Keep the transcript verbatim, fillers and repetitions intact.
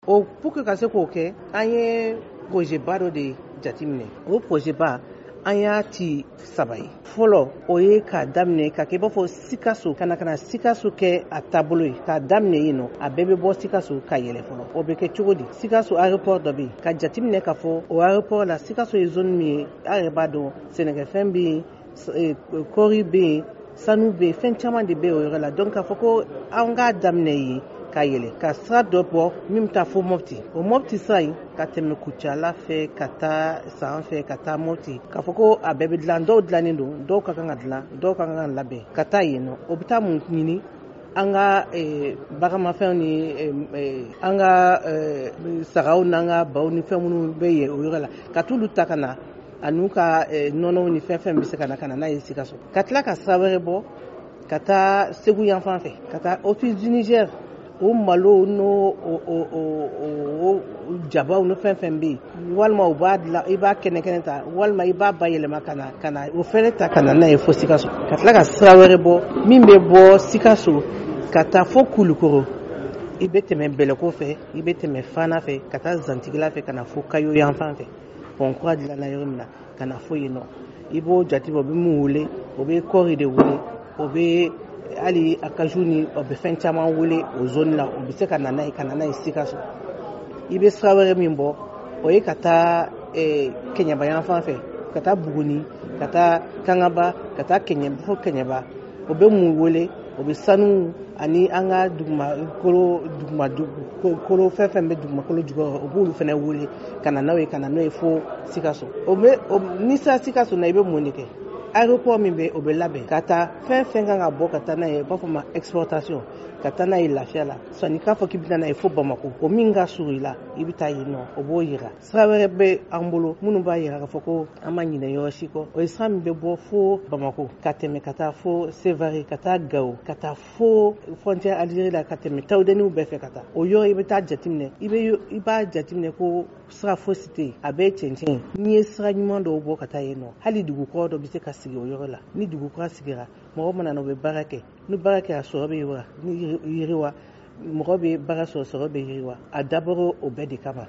o pour que ka se k'o kɛ an ye projet ba dɔ de jateminɛ. O projet ba an y'a ci saba ye. Fɔlɔ o ye k'a daminɛ ka kɛ i b'a fɔ Sikaso kana kana Sikaso kɛ a taabolo ye k'a daminɛ yen nɔ a bɛɛ bɛ bɔ Sikaso ka yɛlɛ fɔlɔ. O bɛ kɛ cogo di? Sikaso aéroport dɔ bɛ yen ka jateminɛ ka fɔ o aéroport la Sikaso ye zone min ye an yɛrɛ b'a dɔn sɛnɛkɛfɛn bɛ yen kɔɔri bɛ yen sanu bɛ yen fɛn caman de bɛ yen o yɔrɔ la donc k'a fɔ ko an k'a daminɛ yen ka yɛlɛ ka sira dɔ bɔ min bɛ taa fo Mopti. O Mopti sira in ka tɛmɛ Kucala fɛ ka taa san fɛ ka taa Mopti k'a fɔ ko a bɛɛ bɛ dilan dɔw dilannen don dɔw ka kan ka dilan dɔw ka kan ka labɛn ka taa yen nɔ o bɛ taa mun ɲini an ka baganmafɛnw ni an ka sagaw n'an ka baw ni fɛn minnu bɛ yen o yɔrɔ la ka t'olu ta ka na a n'u ka nɔnɔw ni fɛn fɛn bɛ se ka na ka na n'a ye Sikaso ka tila ka sira wɛrɛ bɔ ka taa Segu yanfan fɛ ka taa Office du Niger o malo n'o o jabaw no fɛn fɛn bɛ yen walima u b'a dilan i b'a kɛnɛ kɛnɛ ta walima i b'a bayɛlɛma ka na ka na o fɛnɛ ta ka na n'a ye fo Sikaso ka tila ka sira wɛrɛ bɔ min bɛ bɔ Sikaso ka taa fo Kulukoro i bɛ tɛmɛ Bɛlɛko fɛ i bɛ tɛmɛ Fana fɛ ka taa Zantigila fɛ ka na fo Kayo yanfan fɛ pont kura dilanna yɔrɔ min na ka na fo yen nɔ i b'o jate bɔ o bɛ mun wele o bɛ kɔɔri de wele o bɛ hali akaju ni o bɛ fɛn caman wele o zone la o bɛ se ka na n'a ye ka na n'a ye Sikaso i bɛ sira wɛrɛ min bɔ o ye ka taa Kɛɲɛba yanfan fɛ ka taa Buguni ka taa Kangaba ka taa Kɛɲɛba fo Kɛɲɛba o bɛ mun wele o bɛ sanu ani an ka dugumakolo dugumakolo fɛn fɛn bɛ dugumakolo jukɔrɔ o b'olu fana wele ka na n'o ye ka na n'o ye fo Sikaso o bɛ ni sera Sikaso na i bɛ mun de kɛ aéroport min bɛ o bɛ labɛn ka taa fɛn fɛn kan ka bɔ ka taa n'a ye u b'a fɔ ma exportation ka taa n'a ye lafiya la sanni k'a fɔ k'i bɛ taa n'a ye fo Bamako o min ka surun i la i bɛ taa yen nɔ o b'o yira sira wɛrɛ bɛ an bolo minnu b'a yira k'a fɔ ko an ma ɲinɛ yɔrɔ si kɔ o ye sira min bɛ bɔ fo Bamako ka tɛmɛ ka taa fo Sevare ka taa Gao ka taa fo frontière Algérie la ka tɛmɛ Tawudeniw bɛɛ fɛ ka taa o yɔrɔ i bɛ taa jateminɛ i bɛ i b'a jateminɛ ko sira fosi tɛ yen a bɛɛ ye cɛncɛn n'i ye sira ɲuman dɔw bɔ ka taa yen nɔ hali dugukɔrɔ dɔ bɛ se ka sigi o yɔrɔ la ni dugukura sigira mɔgɔ mana na o bɛ baara kɛ ni baara kɛ a sɔrɔ bɛ yiriwa ni yiriwa mɔgɔ bɛ baara sɔrɔ sɔrɔ bɛ yiriwa a dabɔra o bɛɛ de kama